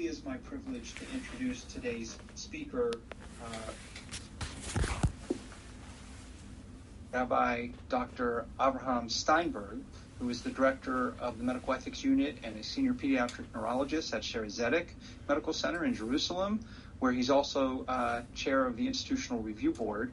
truly is my privilege to introduce today's speaker, Rabbi Dr. Avraham Steinberg, who is the director of the Medical Ethics Unit and a senior pediatric neurologist at Sherry Zedek Medical Center in Jerusalem, where he's also chair of the Institutional Review Board,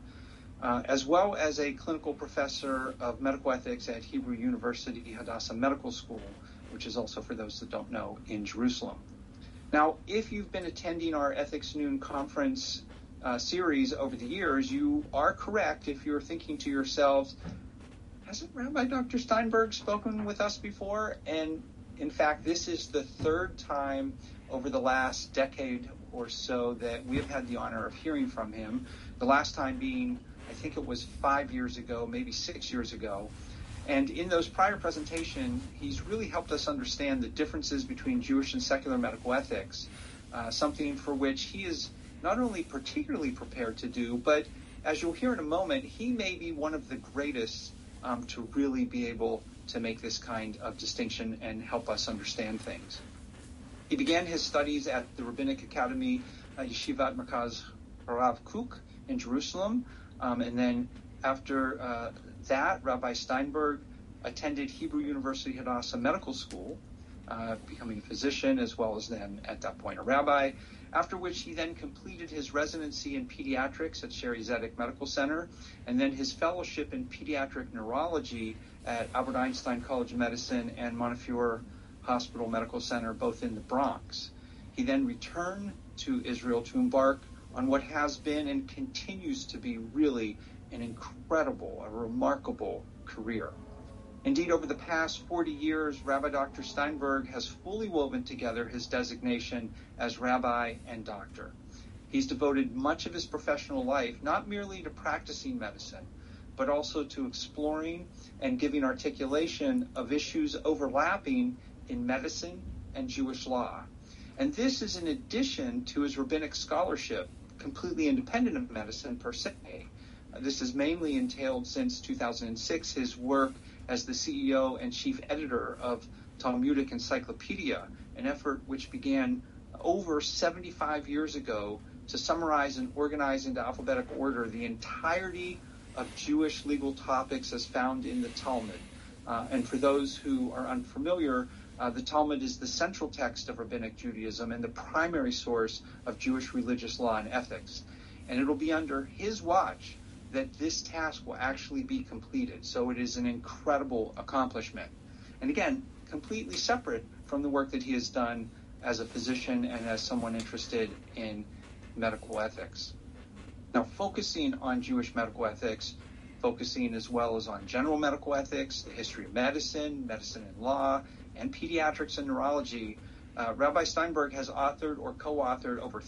as well as a clinical professor of medical ethics at Hebrew University Hadassah Medical School, which is also, for those that don't know, in Jerusalem. Now, if you've been attending our Ethics Noon conference series over the years, you are correct if you're thinking to yourselves, hasn't Rabbi Dr. Steinberg spoken with us before? And in fact, this is the third time over the last decade or so that we have had the honor of hearing from him. The last time being, I think it was 5 years ago, maybe 6 years ago. And in those prior presentations, he's really helped us understand the differences between Jewish and secular medical ethics, something for which he is not only particularly prepared to do, but as you'll hear in a moment, he may be one of the greatest to really be able to make this kind of distinction and help us understand things. He began his studies at the Rabbinic Academy, Yeshivat Merkaz Harav Kook in Jerusalem, and then after that, Rabbi Steinberg attended Hebrew University Hadassah Medical School, becoming a physician as well as then at that point a rabbi, after which he then completed his residency in pediatrics at Sherry Zedek Medical Center, and then his fellowship in pediatric neurology at Albert Einstein College of Medicine and Montefiore Hospital Medical Center, both in the Bronx. He then returned to Israel to embark on what has been and continues to be really an incredible, a remarkable career. Indeed, over the past 40 years, Rabbi Dr. Steinberg has fully woven together his designation as rabbi and doctor. He's devoted much of his professional life not merely to practicing medicine, but also to exploring and giving articulation of issues overlapping in medicine and Jewish law. And this is in addition to his rabbinic scholarship, completely independent of medicine per se. This has mainly entailed since 2006 his work as the CEO and chief editor of Talmudic Encyclopedia, an effort which began over 75 years ago to summarize and organize into alphabetical order the entirety of Jewish legal topics as found in the Talmud. And for those who are unfamiliar, the Talmud is the central text of Rabbinic Judaism and the primary source of Jewish religious law and ethics. And it'll be under his watch that this task will actually be completed. So it is an incredible accomplishment. And again, completely separate from the work that he has done as a physician and as someone interested in medical ethics. Now, focusing on Jewish medical ethics, focusing as well as on general medical ethics, the history of medicine, medicine and law, and pediatrics and neurology, Rabbi Steinberg has authored or co-authored over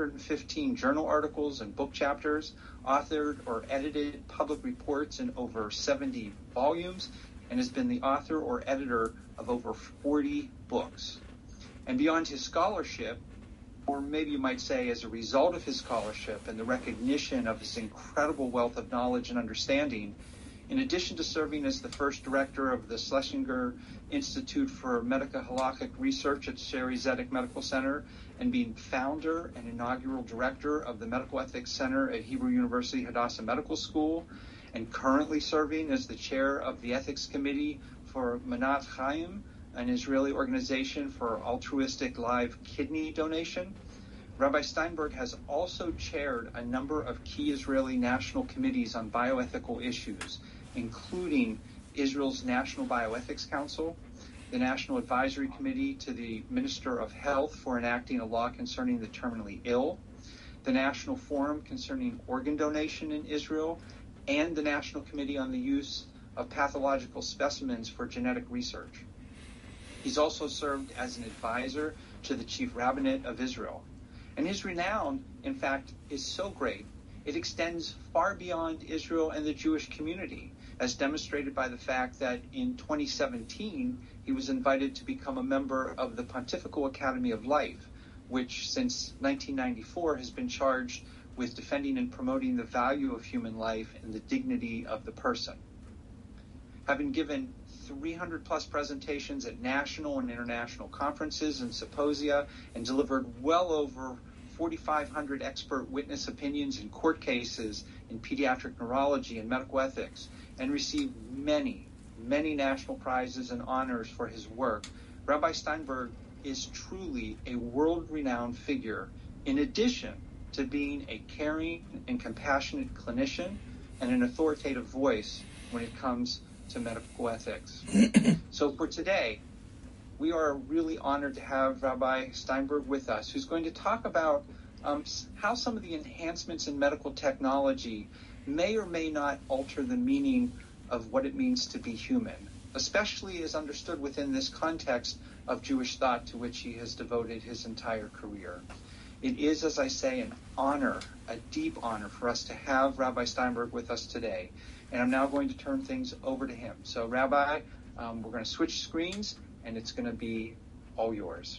315 journal articles and book chapters, authored or edited public reports in over 70 volumes, and has been the author or editor of over 40 books. And beyond his scholarship, or maybe you might say as a result of his scholarship and the recognition of his incredible wealth of knowledge and understanding, in addition to serving as the first director of the Schlesinger Institute for Medical Halakhic Research at Sherry Zedek Medical Center and being founder and inaugural director of the Medical Ethics Center at Hebrew University Hadassah Medical School, and currently serving as the chair of the Ethics Committee for Manat Chaim, an Israeli organization for altruistic live kidney donation, Rabbi Steinberg has also chaired a number of key Israeli national committees on bioethical issues, including Israel's National Bioethics Council, the National Advisory Committee to the Minister of Health for enacting a law concerning the terminally ill, the National Forum concerning organ donation in Israel, and the National Committee on the Use of Pathological Specimens for Genetic Research. He's also served as an advisor to the Chief Rabbinate of Israel. And his renown, in fact, is so great, it extends far beyond Israel and the Jewish community, as demonstrated by the fact that in 2017, he was invited to become a member of the Pontifical Academy of Life, which since 1994 has been charged with defending and promoting the value of human life and the dignity of the person. Having given 300 plus presentations at national and international conferences and symposia, and delivered well over 4,500 expert witness opinions in court cases in pediatric neurology and medical ethics, and received many national prizes and honors for his work. Rabbi Steinberg is truly a world-renowned figure, in addition to being a caring and compassionate clinician and an authoritative voice when it comes to medical ethics. So for today, we are really honored to have Rabbi Steinberg with us, who's going to talk about how some of the enhancements in medical technology may or may not alter the meaning of what it means to be human, especially as understood within this context of Jewish thought to which he has devoted his entire career. It is, as I say, an honor, a deep honor for us to have Rabbi Steinberg with us today. And I'm now going to turn things over to him. So, Rabbi, we're going to switch screens, and it's going to be all yours.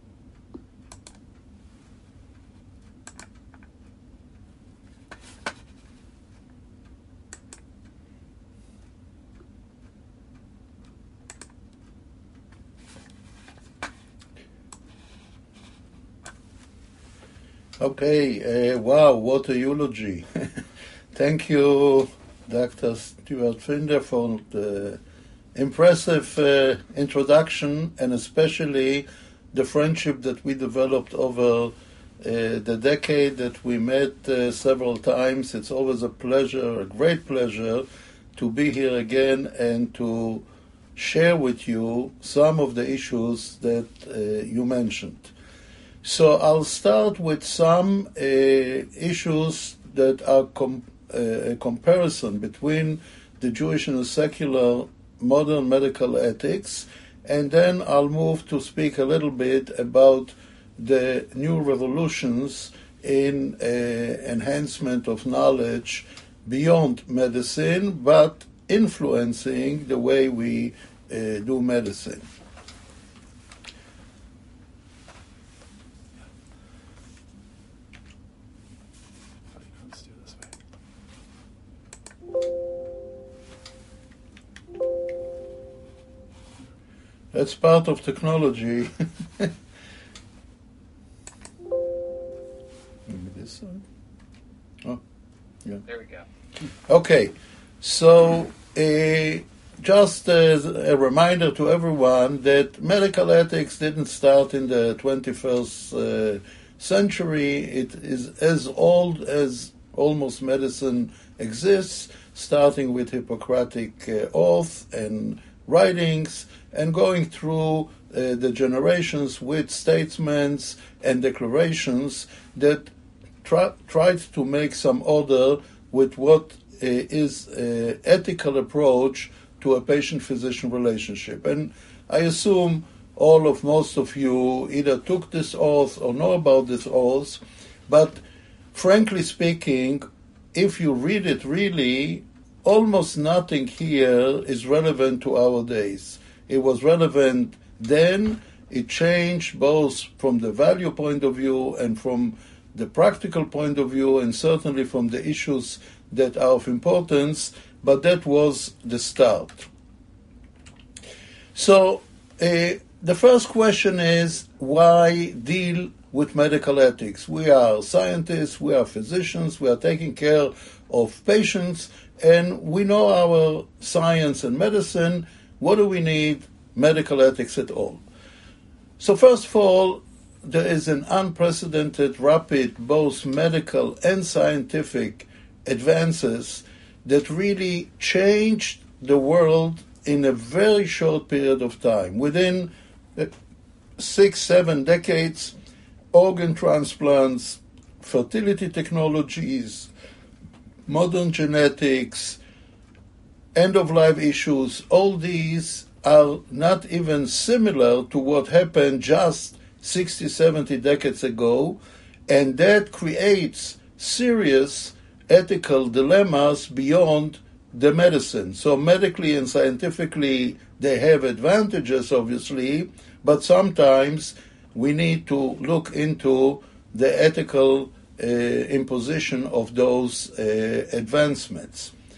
Okay, wow, what a eulogy. Thank you, Dr. Stuart Finder, for the impressive introduction, and especially the friendship that we developed over the decade that we met several times. It's always a pleasure, a great pleasure, to be here again and to share with you some of the issues that you mentioned. So I'll start with some issues that are a comparison between the Jewish and the secular modern medical ethics, and then I'll move to speak a little bit about the new revolutions in enhancement of knowledge beyond medicine, but influencing the way we do medicine. That's part of technology. Maybe this side? Oh, yeah. There we go. Okay, so just as a reminder to everyone that medical ethics didn't start in the 21st century. It is as old as almost medicine exists, starting with Hippocratic oath and writings, and going through the generations with statements and declarations that tried to make some order with what is an ethical approach to a patient-physician relationship. And I assume most of you either took this oath or know about this oath, but frankly speaking, if you read it really, almost nothing here is relevant to our days. It was relevant then. It changed both from the value point of view and from the practical point of view, and certainly from the issues that are of importance, but that was the start. So the first question is, why deal with medical ethics? We are scientists, we are physicians, we are taking care of patients, and we know our science and medicine. What do we need medical ethics at all? So first of all, there is an unprecedented, rapid, both medical and scientific advances that really changed the world in a very short period of time. Within 6-7 decades, organ transplants, fertility technologies, modern genetics, end-of-life issues, all these are not even similar to what happened just 60, 70 decades ago, and that creates serious ethical dilemmas beyond the medicine. So medically and scientifically, they have advantages, obviously, but sometimes we need to look into the ethical imposition of those advancements.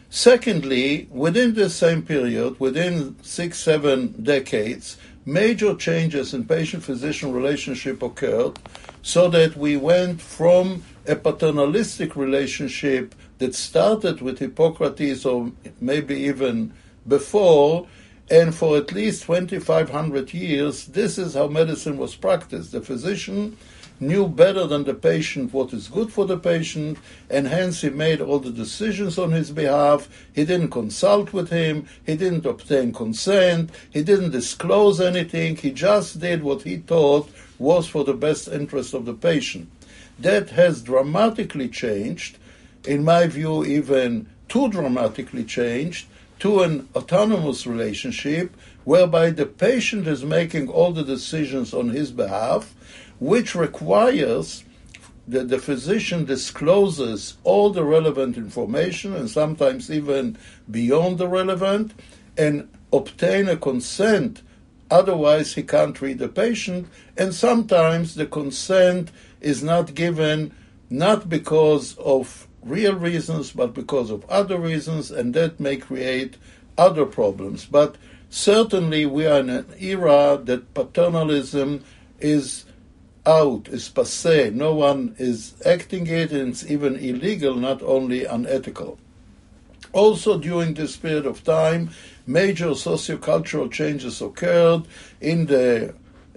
Secondly, within the same period, within 6-7 decades, major changes in patient-physician relationship occurred, so that we went from a paternalistic relationship that started with Hippocrates or maybe even before, and for at least 2,500 years, this is how medicine was practiced. The physician knew better than the patient what is good for the patient, and hence he made all the decisions on his behalf. He didn't consult with him, he didn't obtain consent, he didn't disclose anything, he just did what he thought was for the best interest of the patient. That has dramatically changed, in my view even too dramatically changed, to an autonomous relationship whereby the patient is making all the decisions on his behalf, which requires that the physician discloses all the relevant information and sometimes even beyond the relevant, and obtain a consent. Otherwise, he can't treat the patient, and sometimes the consent is not given not because of real reasons, but because of other reasons, and that may create other problems. But certainly we are in an era that paternalism is out, is passé. No one is acting it, and it's even illegal, not only unethical. Also, during this period of time, major sociocultural changes occurred. In the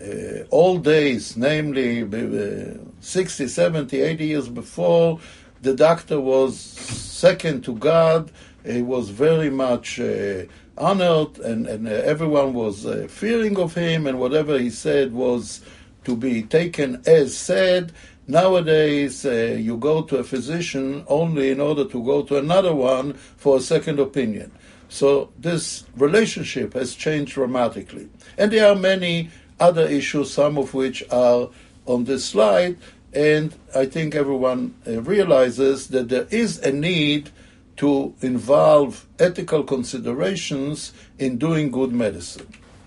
old days, namely 60, 70, 80 years before, the doctor was second to God. He was very much honored, and everyone was fearing of him, and whatever he said was to be taken as said. Nowadays, you go to a physician only in order to go to another one for a second opinion. So this relationship has changed dramatically. And there are many other issues, some of which are on this slide, and I think everyone realizes that there is a need to involve ethical considerations in doing good medicine.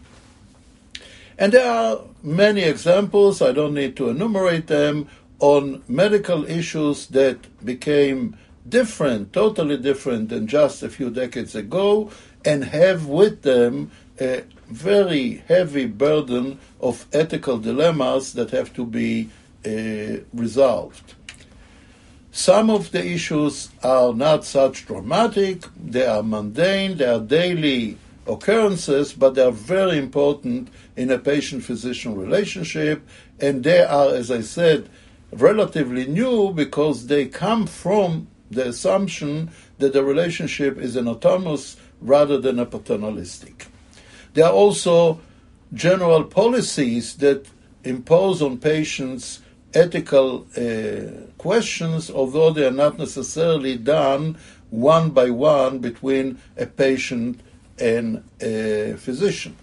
And there are many examples, I don't need to enumerate them, on medical issues that became different, totally different than just a few decades ago, and have with them a very heavy burden of ethical dilemmas that have to be resolved. Some of the issues are not such dramatic, they are mundane, they are daily occurrences, but they are very important in a patient-physician relationship, and they are, as I said, relatively new because they come from the assumption that the relationship is an autonomous rather than a paternalistic. There are also general policies that impose on patients ethical questions, although they are not necessarily done one by one between a patient and a physician.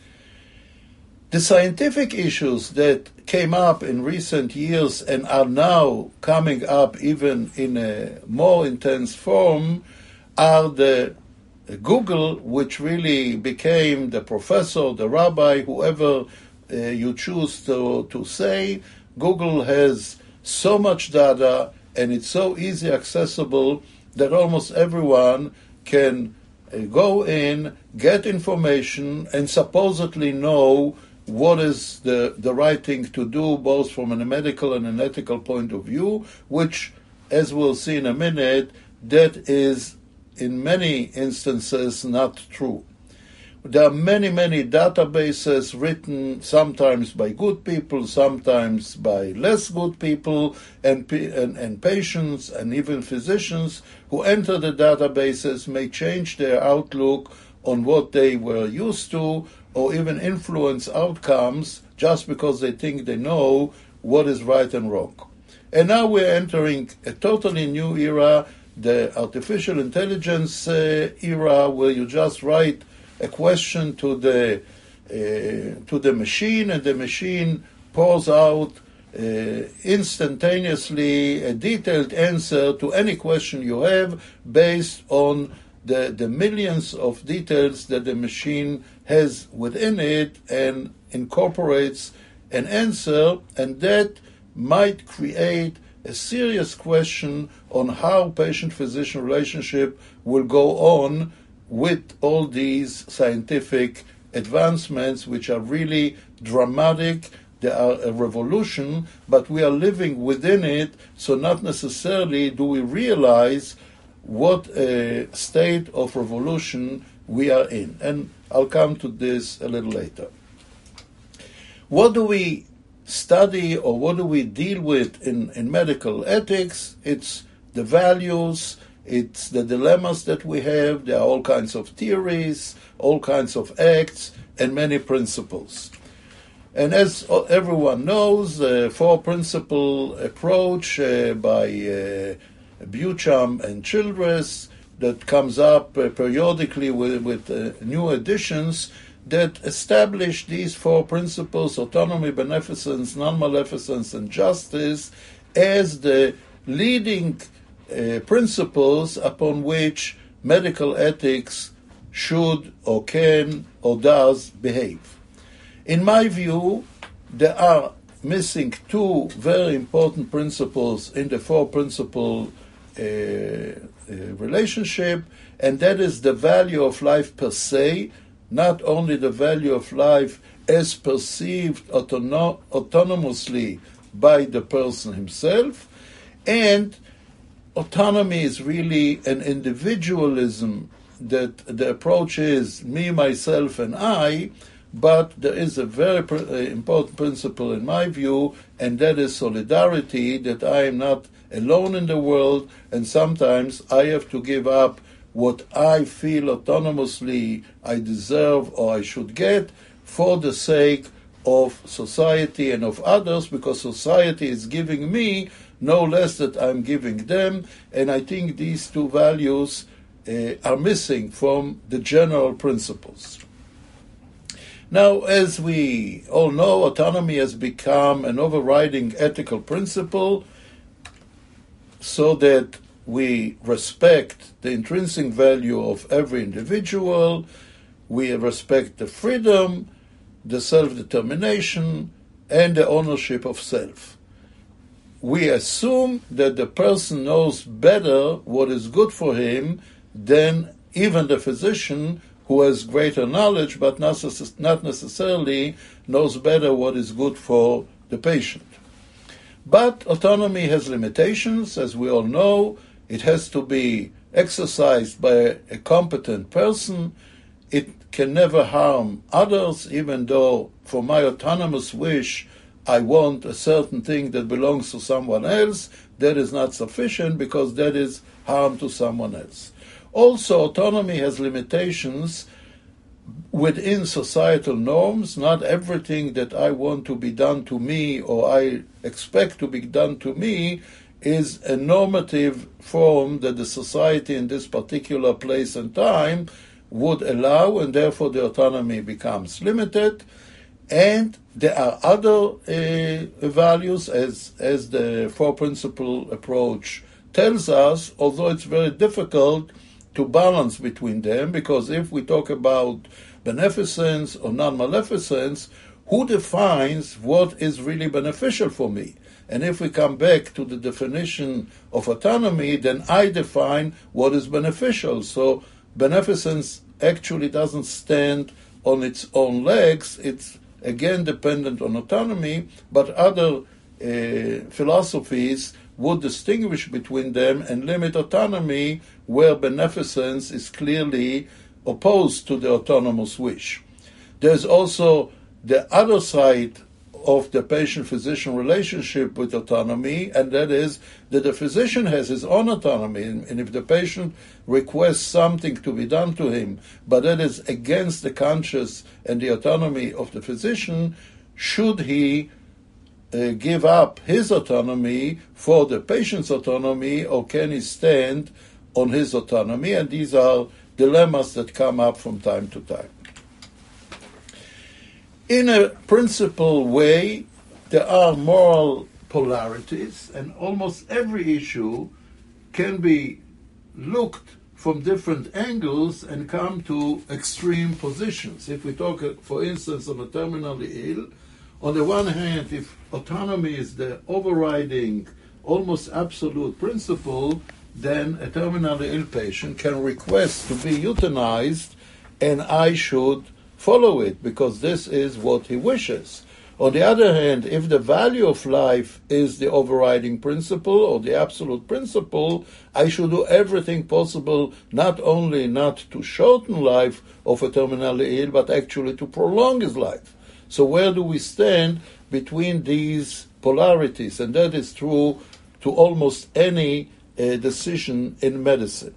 The scientific issues that came up in recent years and are now coming up even in a more intense form are the Google, which really became the professor, the rabbi, whoever you choose to say. Google has so much data and it's so easy accessible that almost everyone can go in, get information, and supposedly know what is the right thing to do, both from a medical and an ethical point of view, which, as we'll see in a minute, that is in many instances not true. There are many, many databases written sometimes by good people, sometimes by less good people, and patients and even physicians who enter the databases may change their outlook on what they were used to, or even influence outcomes just because they think they know what is right and wrong. And now we're entering a totally new era, the artificial intelligence era, where you just write a question to the machine, and the machine pours out instantaneously a detailed answer to any question you have based on the millions of details that the machine has within it, and incorporates an answer, and that might create a serious question on how patient-physician relationship will go on with all these scientific advancements, which are really dramatic. They are a revolution, but we are living within it, so not necessarily do we realize what a state of revolution we are in. And I'll come to this a little later. What do we study or what do we deal with in medical ethics? It's the values, it's the dilemmas that we have. There are all kinds of theories, all kinds of acts, and many principles. And as everyone knows, the four-principle approach by Buchan and Childress that comes up periodically with new editions that establish these four principles: autonomy, beneficence, non-maleficence, and justice, as the leading principles upon which medical ethics should or can or does behave. In my view, there are missing two very important principles in the four-principle relationship, and that is the value of life per se, not only the value of life as perceived autonomously by the person himself, and autonomy is really an individualism, that the approach is me, myself, and I, but there is a very important principle in my view, and that is solidarity, that I am not alone in the world, and sometimes I have to give up what I feel autonomously I deserve or I should get for the sake of society and of others, because society is giving me no less that I'm giving them, and I think these two values are missing from the general principles. Now, as we all know, autonomy has become an overriding ethical principle, so that we respect the intrinsic value of every individual, we respect the freedom, the self-determination, and the ownership of self. We assume that the person knows better what is good for him than even the physician, who has greater knowledge but not necessarily knows better what is good for the patient. But autonomy has limitations, as we all know. It has to be exercised by a competent person. It can never harm others, even though for my autonomous wish I want a certain thing that belongs to someone else. That is not sufficient, because that is harm to someone else. Also, autonomy has limitations within societal norms. Not everything that I want to be done to me or I expect to be done to me is a normative form that the society in this particular place and time would allow, and therefore the autonomy becomes limited. And there are other values, as the four-principle approach tells us, although it's very difficult to balance between them, because if we talk about beneficence or non-maleficence, who defines what is really beneficial for me? And if we come back to the definition of autonomy, then I define what is beneficial. So beneficence actually doesn't stand on its own legs. It's again dependent on autonomy, but other philosophies would distinguish between them and limit autonomy where beneficence is clearly opposed to the autonomous wish. There's also the other side of the patient-physician relationship with autonomy, and that is that the physician has his own autonomy, and if the patient requests something to be done to him, but that is against the conscience and the autonomy of the physician, should he give up his autonomy for the patient's autonomy, or can he stand on his autonomy? And these are dilemmas that come up from time to time. In a principal way, there are moral polarities, and almost every issue can be looked from different angles and come to extreme positions. If we talk, for instance, on the terminally ill, on the one hand, if autonomy is the overriding almost absolute principle, then a terminally ill patient can request to be euthanized, and I should follow it because this is what he wishes. On the other hand, if the value of life is the overriding principle or the absolute principle, I should do everything possible not only not to shorten life of a terminally ill, but actually to prolong his life. So where do we stand between these polarities? And that is true to almost any decision in medicine.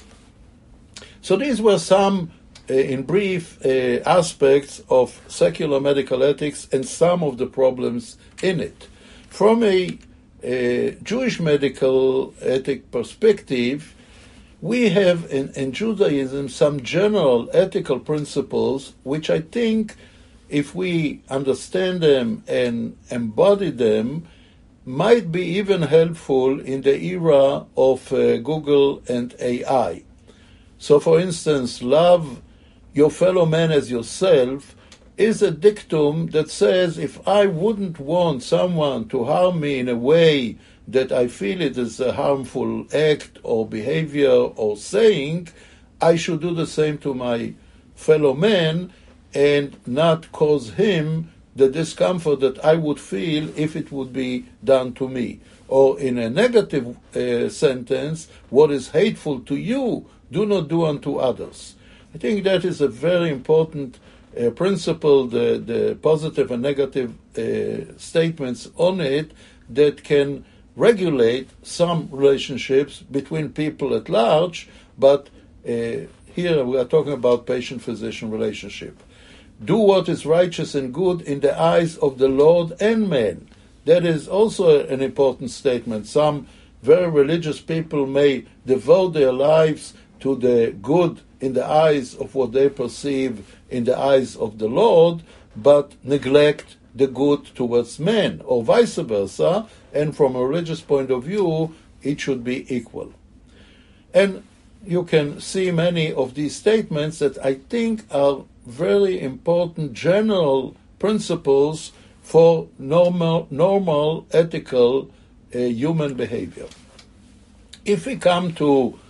So these were some in brief, aspects of secular medical ethics and some of the problems in it. From a Jewish medical ethic perspective, we have in Judaism some general ethical principles which I think, if we understand them and embody them, might be even helpful in the era of Google and AI. So, for instance, love your fellow man as yourself is a dictum that says if I wouldn't want someone to harm me in a way that I feel it is a harmful act or behavior or saying, I should do the same to my fellow man and not cause him the discomfort that I would feel if it would be done to me. Or in a negative sentence, what is hateful to you, do not do unto others. I think that is a very important principle, the positive and negative statements on it that can regulate some relationships between people at large, but here we are talking about patient-physician relationship. Do what is righteous and good in the eyes of the Lord and man. That is also an important statement. Some very religious people may devote their lives to the good in the eyes of what they perceive in the eyes of the Lord, but neglect the good towards men, or vice versa, and from a religious point of view, it should be equal. And you can see many of these statements that I think are very important general principles for normal ethical human behavior. If we come to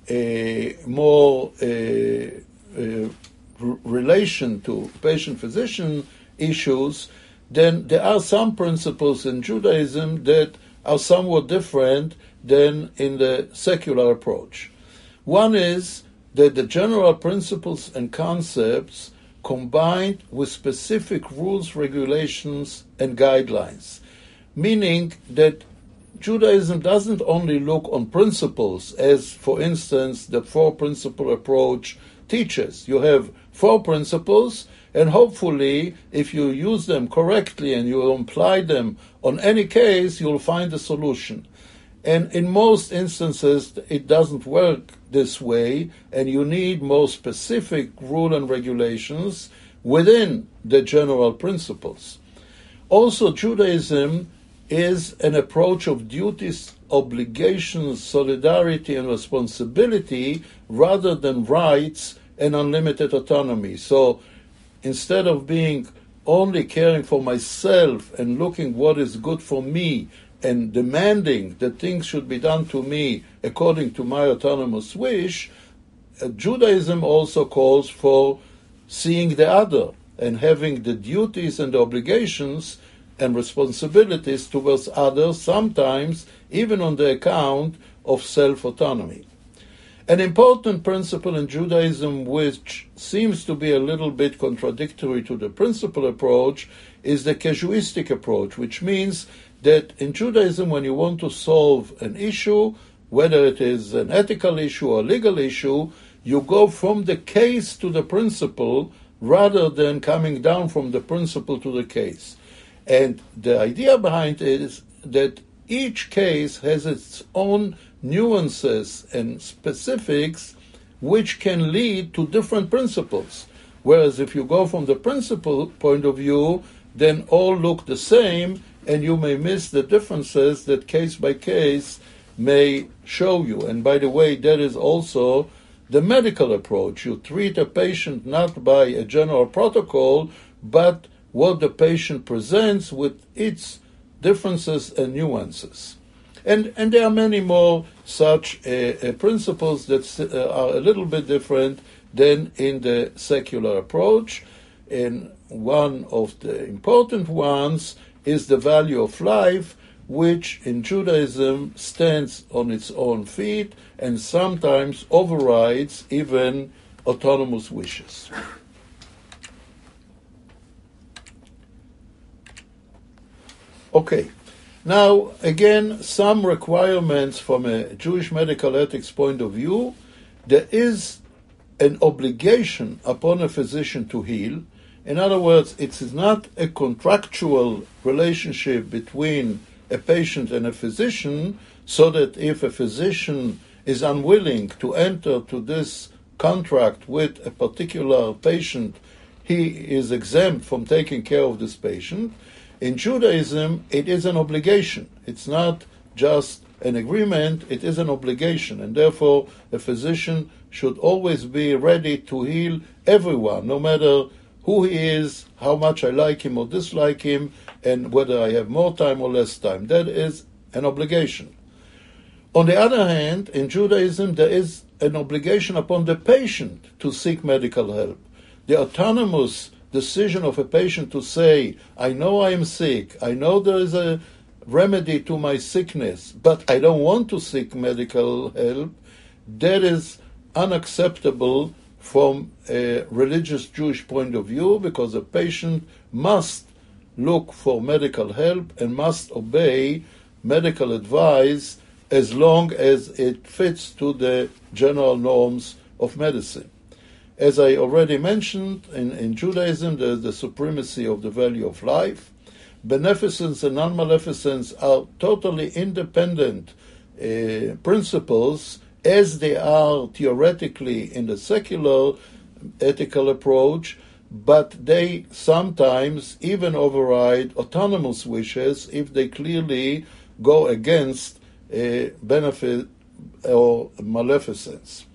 more relation to patient-physician issues, then there are some principles in Judaism that are somewhat different than in the secular approach. One is that the general principles and concepts combined with specific rules, regulations, and guidelines, meaning that Judaism doesn't only look on principles, as, for instance, the four-principle approach teaches. You have four principles, and hopefully, if you use them correctly and you apply them on any case, you'll find a solution. And in most instances, it doesn't work this way, and you need more specific rules and regulations within the general principles. Also, Judaism is an approach of duties, obligations, solidarity, and responsibility rather than rights and unlimited autonomy. So instead of being only caring for myself and looking what is good for me and demanding that things should be done to me according to my autonomous wish, Judaism also calls for seeing the other and having the duties and the obligations and responsibilities towards others, sometimes even on the account of self-autonomy. An important principle in Judaism, which seems to be a little bit contradictory to the principle approach, is the casuistic approach, which means that in Judaism, when you want to solve an issue, whether it is an ethical issue or legal issue, you go from the case to the principle rather than coming down from the principle to the case. And the idea behind it is that each case has its own nuances and specifics which can lead to different principles. Whereas if you go from the principle point of view, then all look the same and you may miss the differences that case by case may show you. And by the way, that is also the medical approach. You treat a patient not by a general protocol, but what the patient presents with its differences and nuances. And there are many more such principles that are a little bit different than in the secular approach. And one of the important ones is the value of life, which in Judaism stands on its own feet and sometimes overrides even autonomous wishes. Okay, now again, some requirements from a Jewish medical ethics point of view. There is an obligation upon a physician to heal. In other words, it is not a contractual relationship between a patient and a physician, so that if a physician is unwilling to enter to this contract with a particular patient, he is exempt from taking care of this patient. In Judaism, it is an obligation. It's not just an agreement, it is an obligation, and therefore a physician should always be ready to heal everyone, no matter who he is, how much I like him or dislike him, and whether I have more time or less time. That is an obligation. On the other hand, in Judaism, there is an obligation upon the patient to seek medical help. The autonomous decision of a patient to say, I know I am sick, I know there is a remedy to my sickness, but I don't want to seek medical help, that is unacceptable from a religious Jewish point of view, because a patient must look for medical help and must obey medical advice as long as it fits to the general norms of medicine. As I already mentioned, in Judaism there is the supremacy of the value of life. Beneficence and non-maleficence are totally independent principles, as they are theoretically in the secular ethical approach, but they sometimes even override autonomous wishes if they clearly go against benefit or maleficence.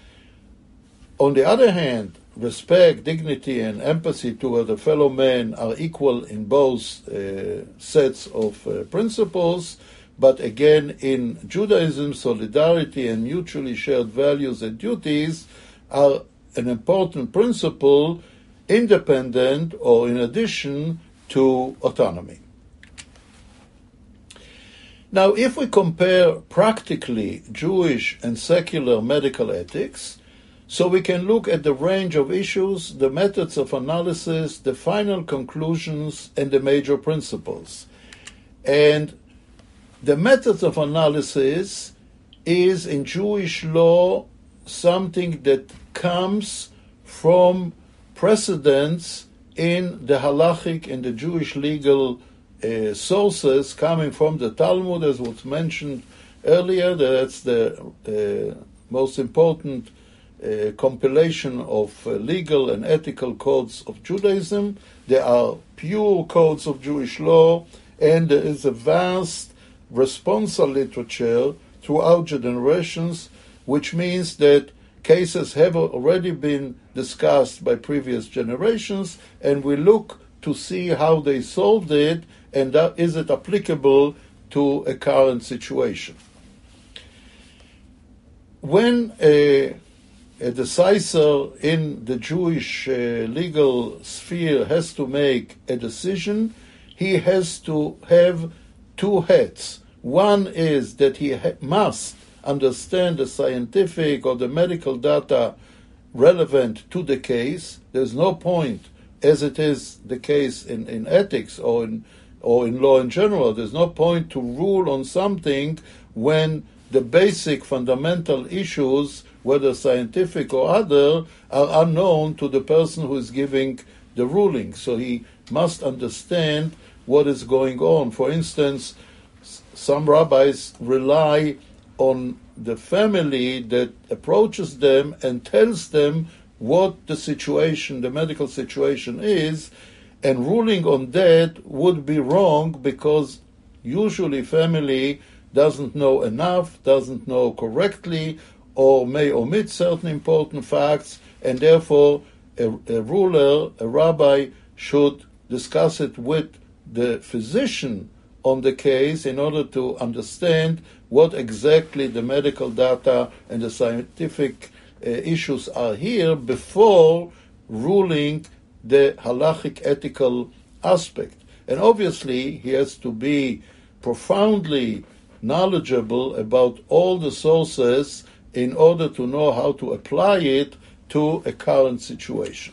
On the other hand, respect, dignity, and empathy toward a fellow man are equal in both sets of principles. But again, in Judaism, solidarity and mutually shared values and duties are an important principle, independent or in addition to autonomy. Now, if we compare practically Jewish and secular medical ethics, so we can look at the range of issues, the methods of analysis, the final conclusions, and the major principles. And the methods of analysis is in Jewish law something that comes from precedents in the halachic and the Jewish legal sources coming from the Talmud, as was mentioned earlier. That's the most important compilation of legal and ethical codes of Judaism. There are pure codes of Jewish law, and there is a vast responsal literature throughout generations, which means that cases have already been discussed by previous generations, and we look to see how they solved it, and is it applicable to a current situation. When a decisor in the Jewish legal sphere has to make a decision, he has to have two hats. One is that he must understand the scientific or the medical data relevant to the case. There's no point, as it is the case in ethics or in law in general, there's no point to rule on something when the basic fundamental issues, whether scientific or other, are unknown to the person who is giving the ruling. So he must understand what is going on. For instance, some rabbis rely on the family that approaches them and tells them what the situation, the medical situation is, and ruling on that would be wrong, because usually family doesn't know enough, doesn't know correctly, or may omit certain important facts, and therefore a ruler, a rabbi, should discuss it with the physician on the case in order to understand what exactly the medical data and the scientific issues are here before ruling the halachic ethical aspect. And obviously, he has to be profoundly knowledgeable about all the sources in order to know how to apply it to a current situation.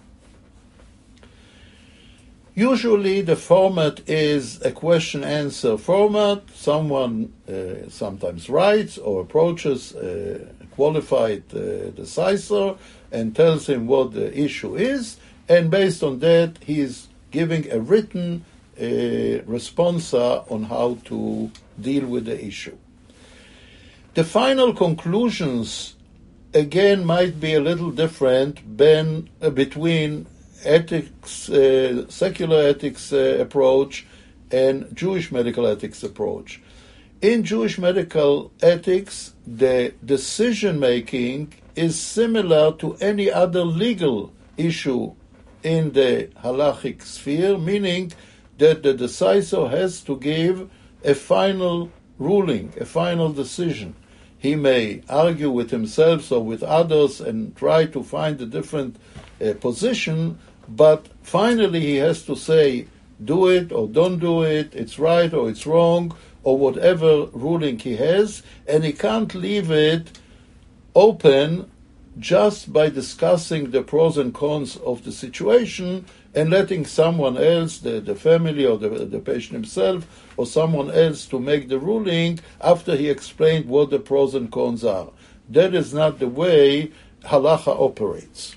Usually the format is a question-answer format. Someone sometimes writes or approaches a qualified decisor and tells him what the issue is, and based on that he is giving a written response on how to deal with the issue. The final conclusions, again, might be a little different between ethics, secular ethics approach and Jewish medical ethics approach. In Jewish medical ethics, the decision-making is similar to any other legal issue in the halachic sphere, meaning that the decisor has to give a final ruling, a final decision. He may argue with himself or with others and try to find a different position, but finally he has to say, do it or don't do it, it's right or it's wrong, or whatever ruling he has, and he can't leave it open just by discussing the pros and cons of the situation and letting someone else, the family or the patient himself, or someone else to make the ruling after he explained what the pros and cons are. That is not the way halacha operates.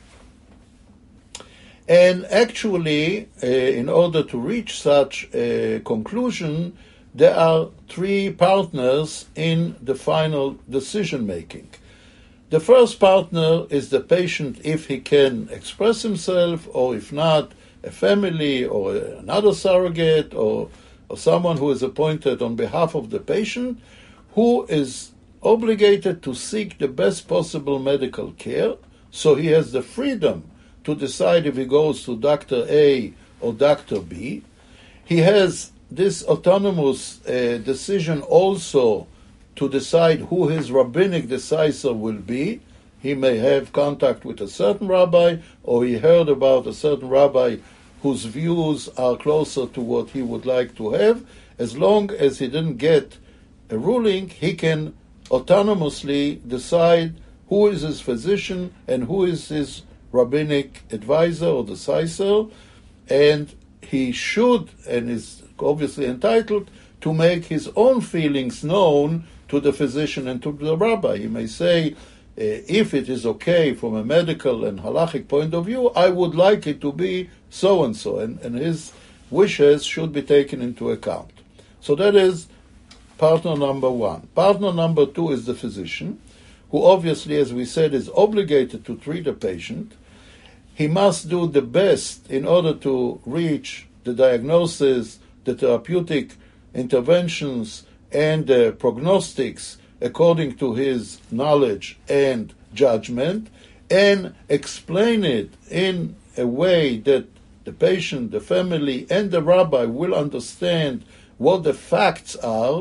And actually, in order to reach such a conclusion, there are three partners in the final decision-making. The first partner is the patient if he can express himself, or if not, a family or another surrogate or someone who is appointed on behalf of the patient, who is obligated to seek the best possible medical care, so he has the freedom to decide if he goes to Dr. A or Dr. B. He has this autonomous decision also to decide who his rabbinic decisor will be. He may have contact with a certain rabbi, or he heard about a certain rabbi whose views are closer to what he would like to have. As long as he didn't get a ruling, he can autonomously decide who is his physician and who is his rabbinic advisor or decisor, and he should and is obviously entitled to make his own feelings known to the physician and to the rabbi. He may say, if it is okay from a medical and halachic point of view, I would like it to be so-and-so, and his wishes should be taken into account. So that is partner number one. Partner number two is the physician, who obviously, as we said, is obligated to treat a patient. He must do the best in order to reach the diagnosis, the therapeutic interventions, and the prognostics according to his knowledge and judgment, and explain it in a way that the patient, the family, and the rabbi will understand what the facts are,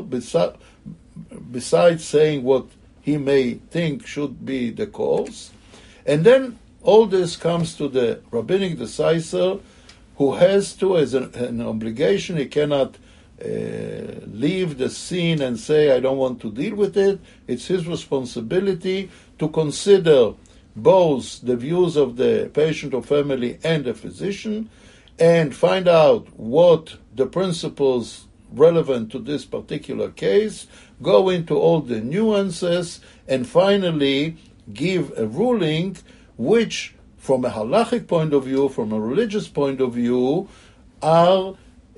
besides saying what he may think should be the cause. And then all this comes to the rabbinic decisor, who has to, as an obligation, he cannot leave the scene and say, I don't want to deal with it. It's his responsibility to consider both the views of the patient or family and the physician, and find out what the principles relevant to this particular case, go into all the nuances, and finally give a ruling which, from a halachic point of view, from a religious point of view, are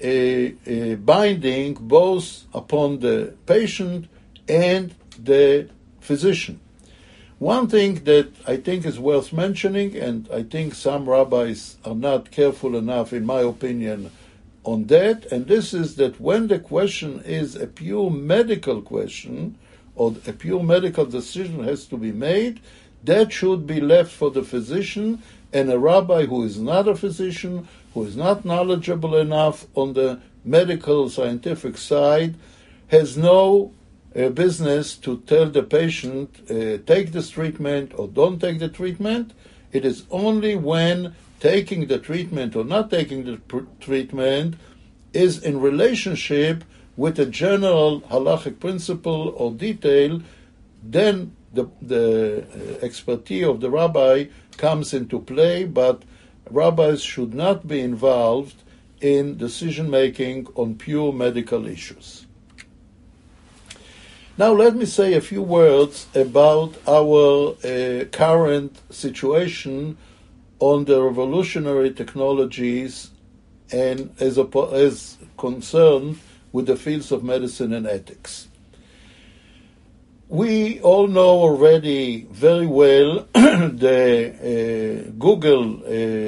binding both upon the patient and the physician. One thing that I think is worth mentioning, and I think some rabbis are not careful enough, in my opinion, on that, and this is that when the question is a pure medical question, or a pure medical decision has to be made, that should be left for the physician, and a rabbi who is not a physician, who is not knowledgeable enough on the medical scientific side has no business to tell the patient take this treatment or don't take the treatment. It is only when taking the treatment or not taking the treatment is in relationship with a general halachic principle or detail, then the expertise of the rabbi comes into play, but rabbis should not be involved in decision-making on pure medical issues. Now let me say a few words about our current situation on the revolutionary technologies and as concerned with the fields of medicine and ethics. We all know already very well the Google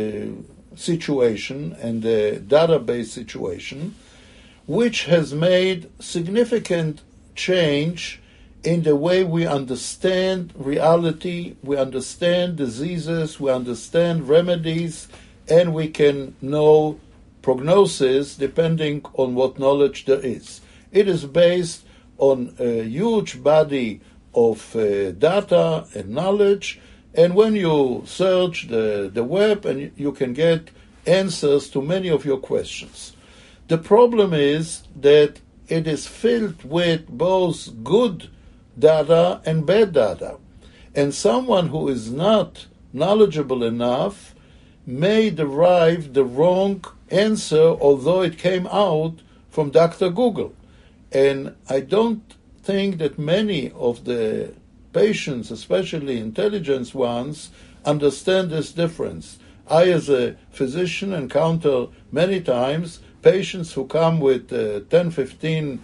situation and the database situation, which has made significant change in the way we understand reality, we understand diseases, we understand remedies, and we can know prognosis depending on what knowledge there is. It is based on a huge body of data and knowledge, and when you search the web, and you can get answers to many of your questions. The problem is that it is filled with both good data and bad data, and someone who is not knowledgeable enough may derive the wrong answer, although it came out from Dr. Google. And I don't think that many of the patients, especially intelligent ones, understand this difference. I, as a physician, encounter many times patients who come with 10, 15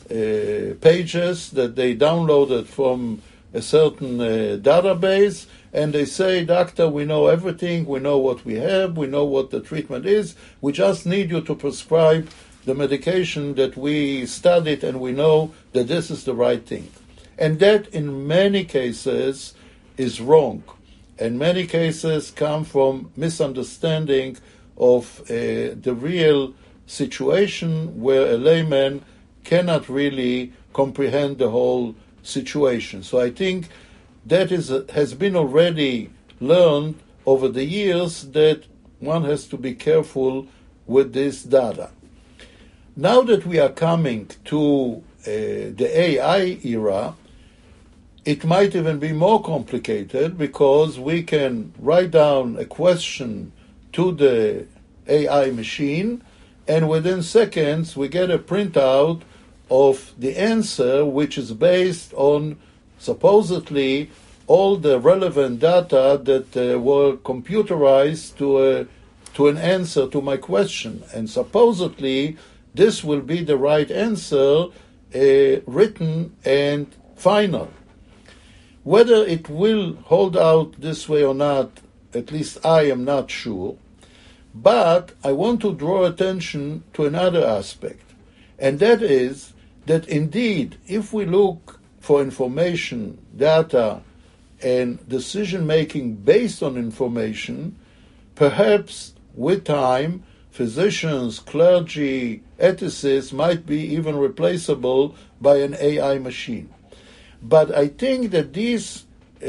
pages that they downloaded from a certain database, and they say, "Doctor, we know everything, we know what we have, we know what the treatment is, we just need you to prescribe the medication that we studied and we know that this is the right thing." And that in many cases is wrong. And many cases come from misunderstanding of the real situation where a layman cannot really comprehend the whole situation. So I think that has been already learned over the years that one has to be careful with this data. Now that we are coming to the AI era, it might even be more complicated because we can write down a question to the AI machine, and within seconds we get a printout of the answer, which is based on supposedly all the relevant data that were computerized to an answer to my question. And supposedly this will be the right answer, written and final. Whether it will hold out this way or not, at least I am not sure. But I want to draw attention to another aspect, and that is that indeed, if we look for information, data, and decision-making based on information, perhaps with time, physicians, clergy, ethicists might be even replaceable by an AI machine. But I think that these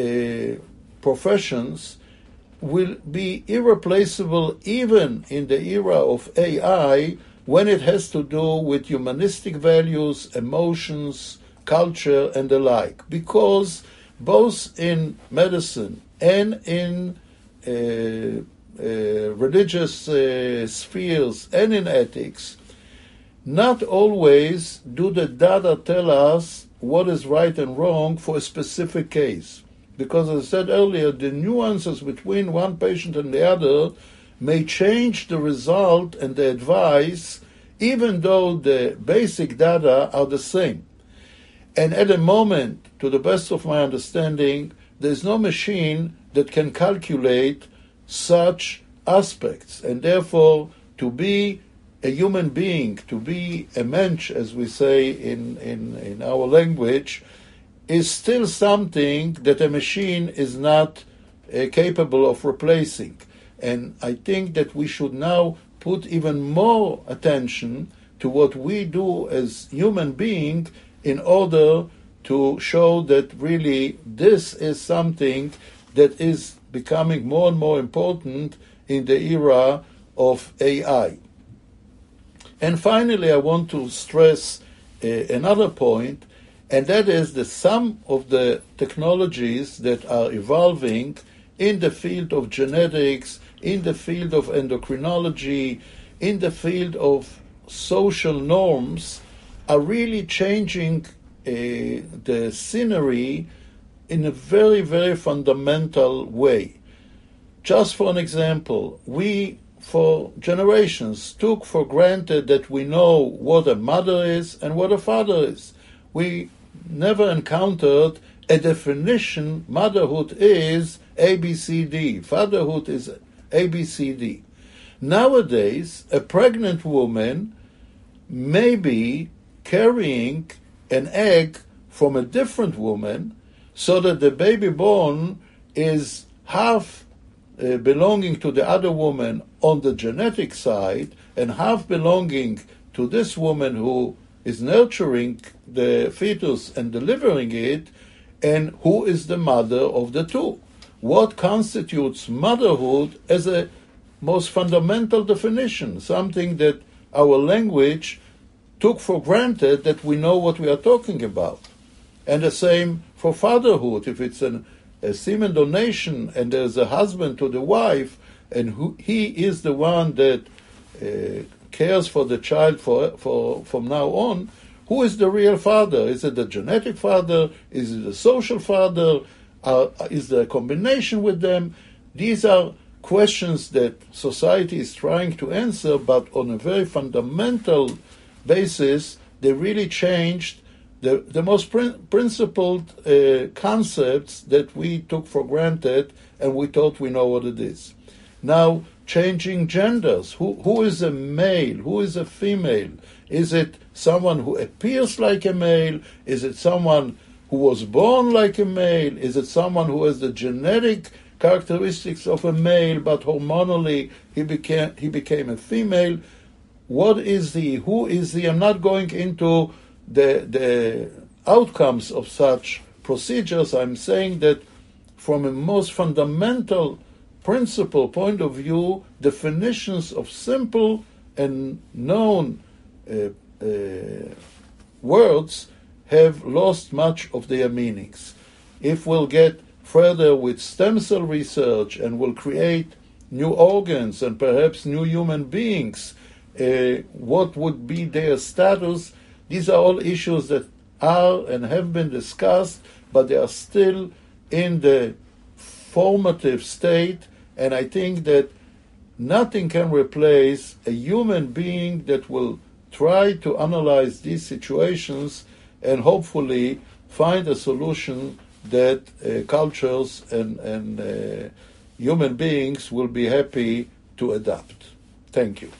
professions will be irreplaceable even in the era of AI when it has to do with humanistic values, emotions, culture, and the like. Because both in medicine and in religious spheres and in ethics, not always do the data tell us what is right and wrong for a specific case. Because, as I said earlier, the nuances between one patient and the other may change the result and the advice, even though the basic data are the same. And at the moment, to the best of my understanding, there is no machine that can calculate such aspects. And therefore, to be a human being, to be a mensch, as we say in our language, is still something that a machine is not capable of replacing. And I think that we should now put even more attention to what we do as human beings in order to show that really this is something that is becoming more and more important in the era of AI. And finally, I want to stress another point, and that is that some of the technologies that are evolving in the field of genetics, in the field of endocrinology, in the field of social norms, are really changing the scenery in a very, very fundamental way. Just for an example, we, for generations, took for granted that we know what a mother is and what a father is. We never encountered a definition. Motherhood is ABCD. Fatherhood is ABCD. Nowadays, a pregnant woman may be carrying an egg from a different woman, so that the baby born is half belonging to the other woman on the genetic side and half belonging to this woman who is nurturing the fetus and delivering it, and who is the mother of the two. What constitutes motherhood as a most fundamental definition, something that our language took for granted that we know what we are talking about. And the same for fatherhood. If it's a semen donation and there's a husband to the wife, and he is the one that cares for the child from now on, who is the real father? Is it the genetic father? Is it the social father? Is there a combination with them? These are questions that society is trying to answer, but on a very fundamental basis, they really changed the most principled concepts that we took for granted, and we thought we know what it is. Now, changing genders. Who is a male? Who is a female? Is it someone who appears like a male? Is it someone who was born like a male? Is it someone who has the genetic characteristics of a male, but hormonally he became a female? What is he? Who is he? I'm not going into the outcomes of such procedures. I'm saying that from a most fundamental principle point of view, definitions of simple and known words have lost much of their meanings. If we'll get further with stem cell research and we'll create new organs and perhaps new human beings, what would be their status? These are all issues that are and have been discussed, but they are still in the formative state, and I think that nothing can replace a human being that will try to analyze these situations and hopefully find a solution that cultures and human beings will be happy to adopt. Thank you.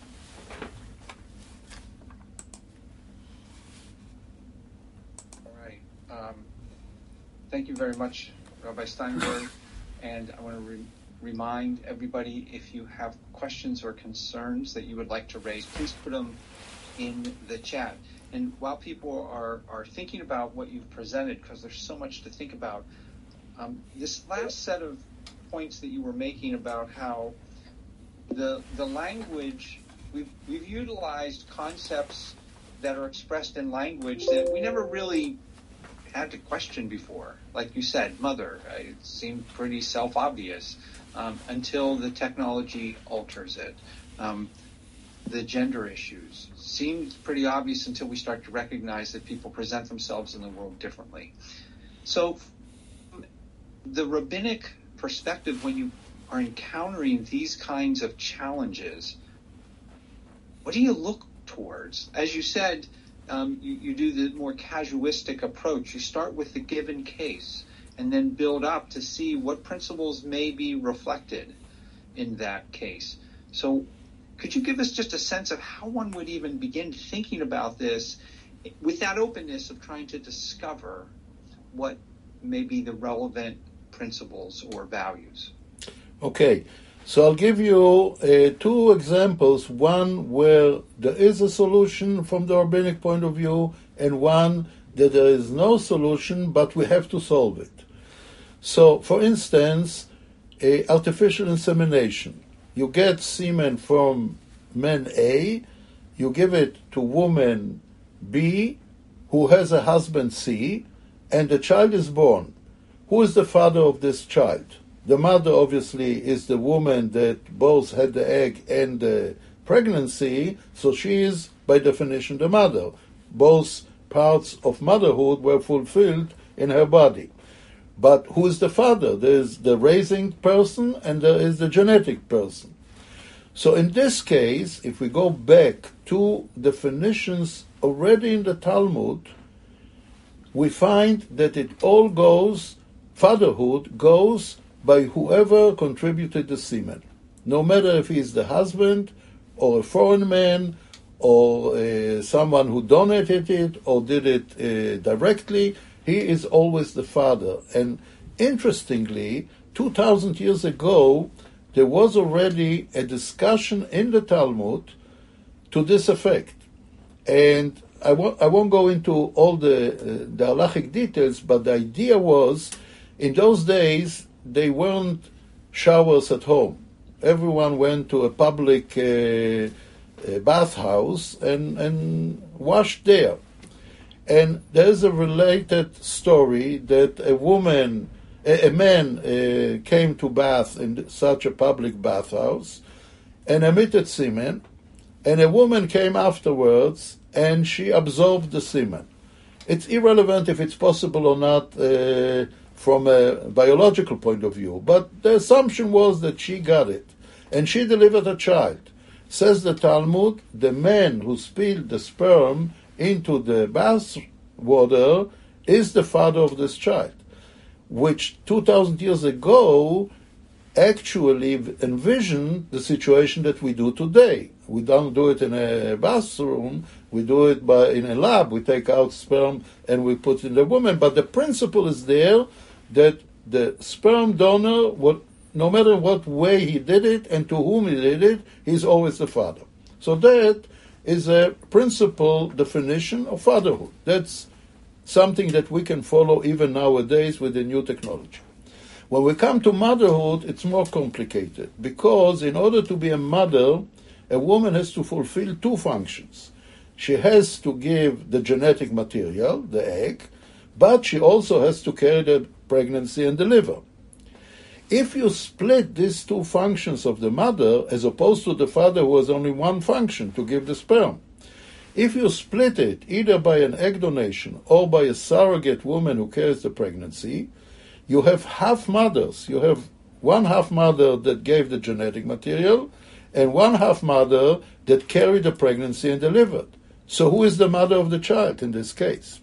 All right. Thank you very much, Rabbi Steinberg. And I want to remind everybody, if you have questions or concerns that you would like to raise, please put them in the chat. And while people are thinking about what you've presented, because there's so much to think about, this last set of points that you were making about how the language, we've utilized concepts that are expressed in language that we never really had to question before. Like you said, mother, it seemed pretty self-obvious until the technology alters it. The gender issues seemed pretty obvious until we start to recognize that people present themselves in the world differently. So the rabbinic perspective, when you are encountering these kinds of challenges, what do you look towards? As you said, you do the more casuistic approach. You start with the given case and then build up to see what principles may be reflected in that case. So could you give us just a sense of how one would even begin thinking about this with that openness of trying to discover what may be the relevant principles or values? Okay. So I'll give you two examples, one where there is a solution from the rabbinic point of view, and one that there is no solution, but we have to solve it. So, for instance, artificial insemination. You get semen from man A, you give it to woman B, who has a husband C, and the child is born. Who is the father of this child? The mother, obviously, is the woman that both had the egg and the pregnancy, so she is, by definition, the mother. Both parts of motherhood were fulfilled in her body. But who is the father? There is the raising person and there is the genetic person. So in this case, if we go back to definitions already in the Talmud, we find that it all goes, fatherhood goes by whoever contributed the semen. No matter if he is the husband or a foreign man or someone who donated it or did it directly, he is always the father. And interestingly, 2,000 years ago, there was already a discussion in the Talmud to this effect. And I won't go into all the halachic details, but the idea was, in those days, they weren't showers at home. Everyone went to a public bathhouse and washed there. And there's a related story that a man came to bath in such a public bathhouse and emitted semen, and a woman came afterwards and she absorbed the semen. It's irrelevant if it's possible or not from a biological point of view, but the assumption was that she got it, and she delivered a child. Says the Talmud, the man who spilled the sperm into the bath water is the father of this child, which 2,000 years ago actually envisioned the situation that we do today. We don't do it in a bathroom, we do it in a lab. We take out sperm and we put it in the woman, but the principle is there that the sperm donor, no matter what way he did it and to whom he did it, he's always the father. So that is a principal definition of fatherhood. That's something that we can follow even nowadays with the new technology. When we come to motherhood, it's more complicated, because in order to be a mother, a woman has to fulfill two functions. She has to give the genetic material, the egg, but she also has to carry the pregnancy and deliver. If you split these two functions of the mother, as opposed to the father who has only one function, to give the sperm, if you split it either by an egg donation or by a surrogate woman who carries the pregnancy, you have half mothers. You have one half mother that gave the genetic material and one half mother that carried the pregnancy and delivered. So who is the mother of the child in this case?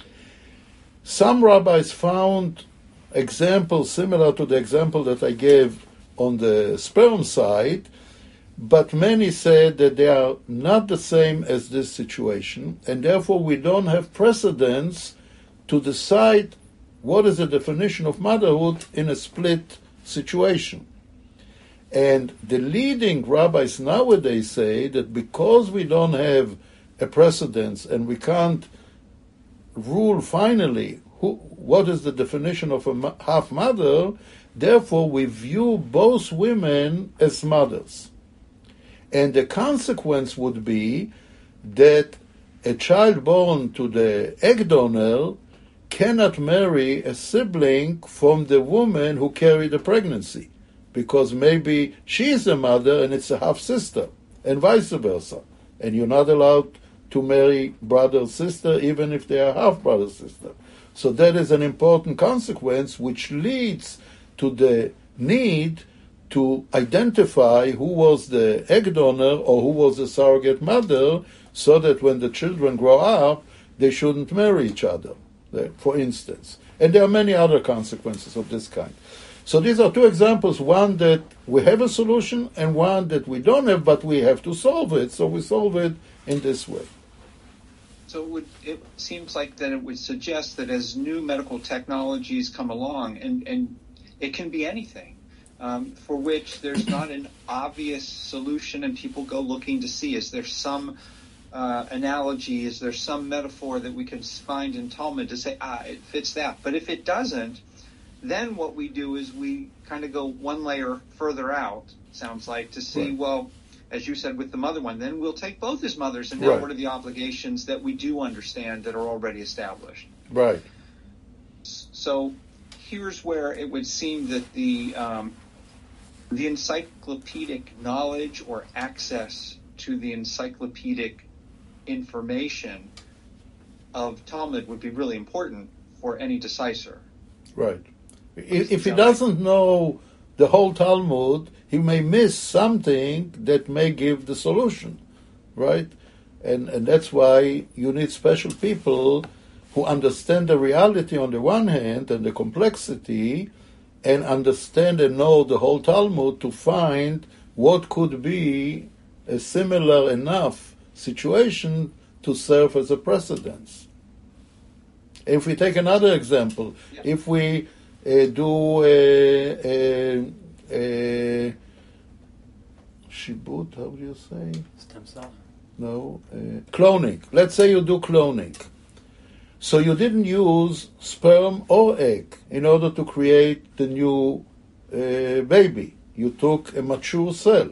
Some rabbis found examples similar to the example that I gave on the sperm side, but many said that they are not the same as this situation, and therefore we don't have precedents to decide what is the definition of motherhood in a split situation. And the leading rabbis nowadays say that because we don't have a precedence and we can't rule finally what is the definition of a half-mother, therefore we view both women as mothers. And the consequence would be that a child born to the egg donor cannot marry a sibling from the woman who carried the pregnancy, because maybe she's a mother and it's a half-sister, and vice versa. And you're not allowed to marry brother or sister even if they are half-brother or sister. So that is an important consequence which leads to the need to identify who was the egg donor or who was the surrogate mother, so that when the children grow up, they shouldn't marry each other, for instance. And there are many other consequences of this kind. So these are two examples, one that we have a solution and one that we don't have, but we have to solve it. So we solve it in this way. So it seems like that it would suggest that as new medical technologies come along, and it can be anything, for which there's not an obvious solution, and people go looking to see, is there some analogy, is there some metaphor that we can find in Talmud to say, it fits that. But if it doesn't, then what we do is we kind of go one layer further out, sounds like, to see, well, as you said with the mother one, then we'll take both his mothers, and now what are the obligations that we do understand that are already established? Right. So here's where it would seem that the encyclopedic knowledge or access to the encyclopedic information of Talmud would be really important for any decisor. Right. If he doesn't know the whole Talmud, he may miss something that may give the solution, right? And that's why you need special people who understand the reality on the one hand and the complexity, and understand and know the whole Talmud to find what could be a similar enough situation to serve as a precedence. If we take another example, if we do shibut, how do you say? Stem cell? No, cloning. Let's say you do cloning. So you didn't use sperm or egg in order to create the new baby. You took a mature cell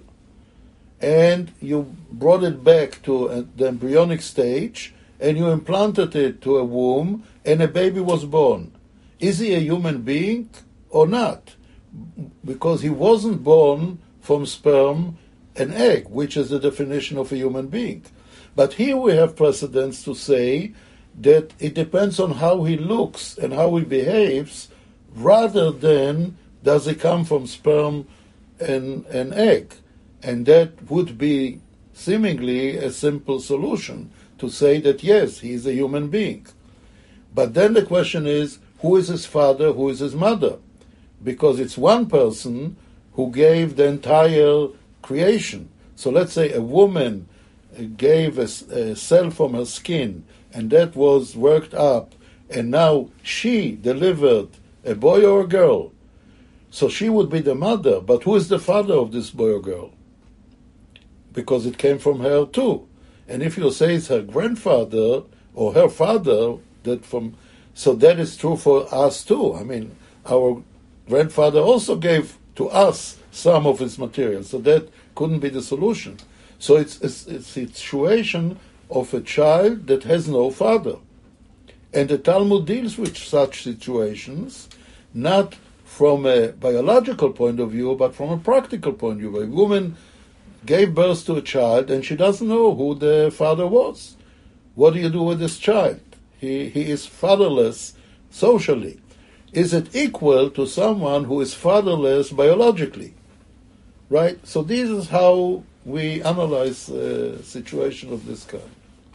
and you brought it back to the embryonic stage and you implanted it to a womb and a baby was born. Is he a human being or not? Because he wasn't born from sperm and egg, which is the definition of a human being. But here we have precedents to say that it depends on how he looks and how he behaves, rather than does he come from sperm and egg. And that would be seemingly a simple solution to say that yes, he is a human being. But then the question is, who is his father, who is his mother? Because it's one person who gave the entire creation. So let's say a woman gave a cell from her skin, and that was worked up, and now she delivered a boy or a girl. So she would be the mother, but who is the father of this boy or girl? Because it came from her too. And if you say it's her grandfather or her father, so that is true for us too. I mean, our grandfather also gave to us some of his material, so that couldn't be the solution. So it's a situation of a child that has no father. And the Talmud deals with such situations, not from a biological point of view, but from a practical point of view. A woman gave birth to a child and she doesn't know who the father was. What do you do with this child? He is fatherless socially. Is it equal to someone who is fatherless biologically? Right? So this is how we analyze a situation of this kind.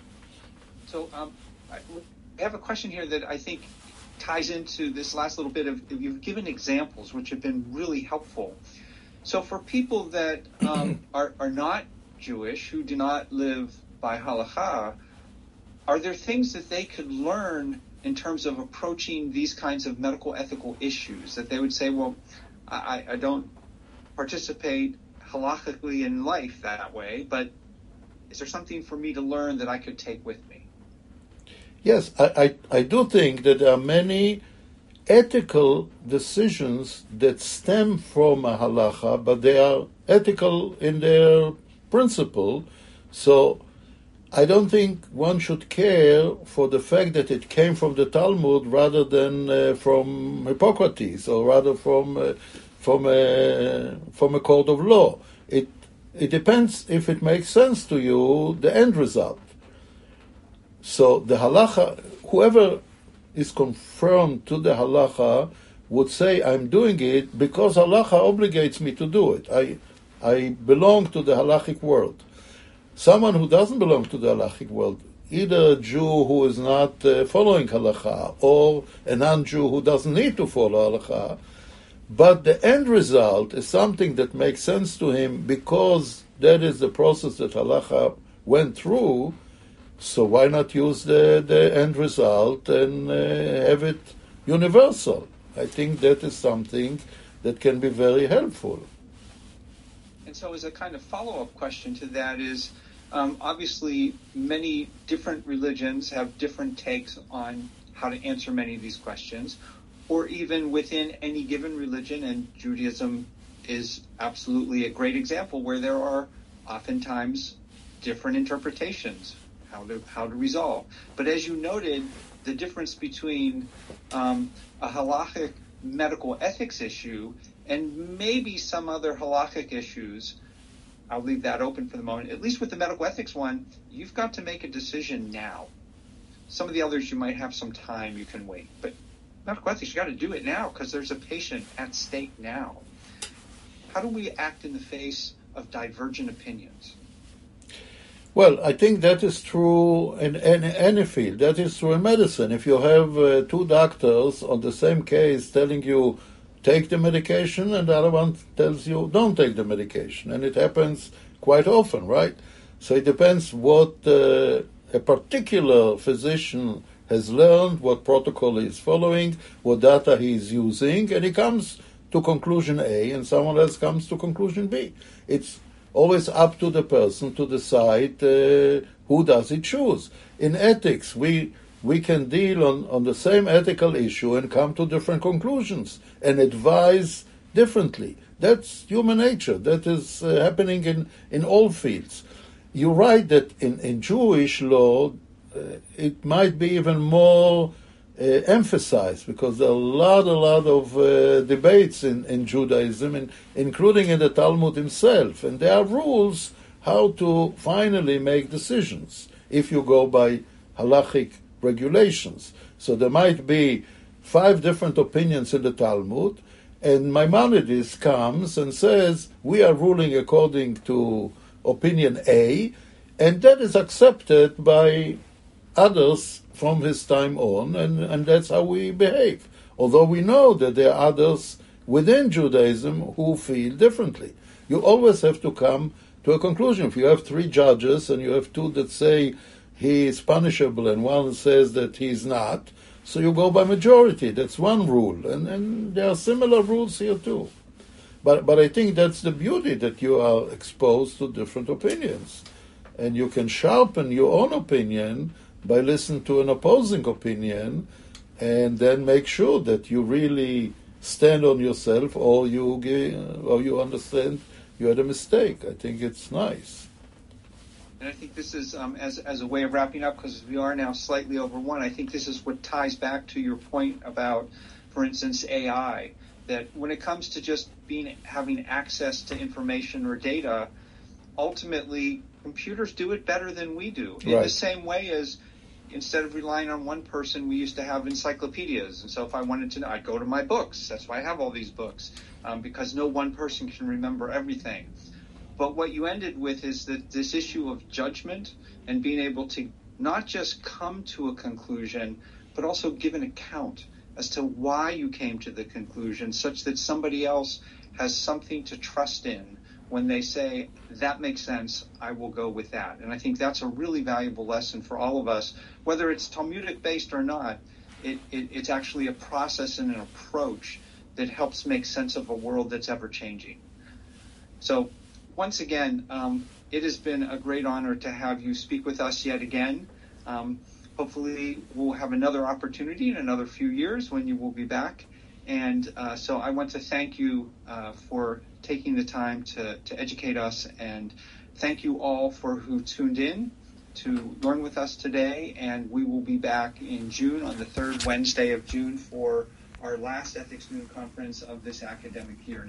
So I have a question here that I think ties into this last little bit of, you've given examples which have been really helpful. So for people that are not Jewish, who do not live by halakha, are there things that they could learn in terms of approaching these kinds of medical ethical issues, that they would say, well, I don't participate halakhically in life that way, but is there something for me to learn that I could take with me? Yes, I do think that there are many ethical decisions that stem from a halacha, but they are ethical in their principle. So I don't think one should care for the fact that it came from the Talmud rather than from Hippocrates, or rather from a court of law. It depends if it makes sense to you, the end result. So the halacha, whoever is confirmed to the halacha would say, I'm doing it because halacha obligates me to do it. I belong to the halachic world. Someone who doesn't belong to the halachic world, either a Jew who is not following halacha, or a non-Jew who doesn't need to follow halacha, but the end result is something that makes sense to him because that is the process that halacha went through. So why not use the end result and have it universal? I think that is something that can be very helpful. And so as a kind of follow-up question to that is, obviously many different religions have different takes on how to answer many of these questions, or even within any given religion, and Judaism is absolutely a great example where there are oftentimes different interpretations, how to resolve. But as you noted, the difference between a halachic medical ethics issue and maybe some other halachic issues, I'll leave that open for the moment. At least with the medical ethics one, you've got to make a decision now. Some of the others, you might have some time, you can wait. But medical ethics, you got to do it now because there's a patient at stake now. How do we act in the face of divergent opinions? Well, I think that is true in any field. That is true in medicine. If you have two doctors on the same case telling you, take the medication, and the other one tells you, don't take the medication. And it happens quite often, right? So it depends what a particular physician has learned, what protocol he is following, what data he is using, and he comes to conclusion A, and someone else comes to conclusion B. It's always up to the person to decide who does he choose. In ethics, we can deal on the same ethical issue and come to different conclusions and advise differently. That's human nature. That is happening in all fields. You're right that in Jewish law, it might be even more emphasized because there are a lot of debates in Judaism, including in the Talmud himself. And there are rules how to finally make decisions if you go by halachic regulations. So there might be 5 different opinions in the Talmud, and Maimonides comes and says, we are ruling according to opinion A, and that is accepted by others from his time on, and that's how we behave. Although we know that there are others within Judaism who feel differently. You always have to come to a conclusion. If you have 3 judges and you have 2 that say he is punishable and one says that he is not, so you go by majority. That's one rule. And there are similar rules here too. But I think that's the beauty, that you are exposed to different opinions. And you can sharpen your own opinion by listening to an opposing opinion and then make sure that you really stand on yourself, or you understand you had a mistake. I think it's nice. And I think this is, as a way of wrapping up, because we are now slightly over 1, I think this is what ties back to your point about, for instance, AI, that when it comes to just having access to information or data, ultimately computers do it better than we do. In the same way as instead of relying on one person, we used to have encyclopedias. And so if I wanted to know, I'd go to my books. That's why I have all these books, because no one person can remember everything. But what you ended with is that this issue of judgment and being able to not just come to a conclusion, but also give an account as to why you came to the conclusion, such that somebody else has something to trust in when they say, that makes sense, I will go with that. And I think that's a really valuable lesson for all of us, whether it's Talmudic based or not. It's actually a process and an approach that helps make sense of a world that's ever changing. So once again, it has been a great honor to have you speak with us yet again. Hopefully we'll have another opportunity in another few years when you will be back. And so I want to thank you for taking the time to educate us, and thank you all for who tuned in to learn with us today. And we will be back in June, on the 3rd Wednesday of June, for our last Ethics Noon conference of this academic year.